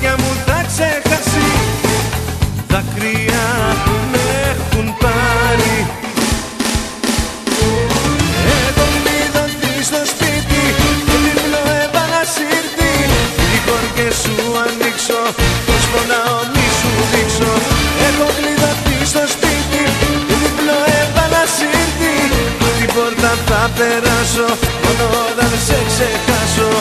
καρδιά μου θα ξεχάσει. Δάκρυα με έχουν πάρει. Έχω κλειδωθεί στο σπίτι και διπλό έβαλα σύρτη. Τυχόν και σου ανοίξω, πως πονάω μη σου δείξω. Έχω κλειδωθεί στο σπίτι και διπλό έβαλα σύρτη. Την πόρτα θα περάσω μόνο όταν σε ξεχάσω.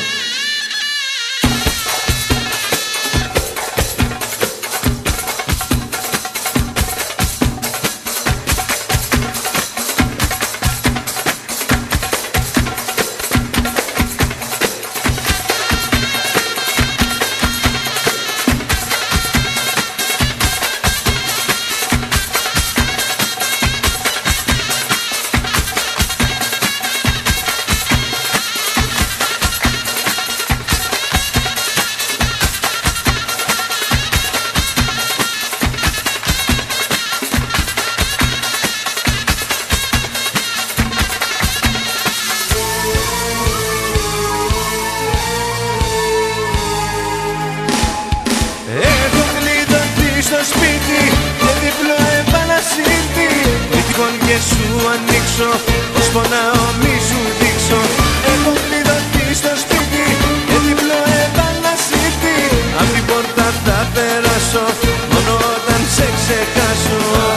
Στο σπίτι και διπλό έβαλα σύρτη. Τυχόν και σου ανοίξω, πως πονάω μη σου δείξω. Έχω κλειδωθεί στο σπίτι και διπλό έβαλα σύρτη. Απ' την πόρτα θα περάσω μόνο όταν σε ξεχάσω.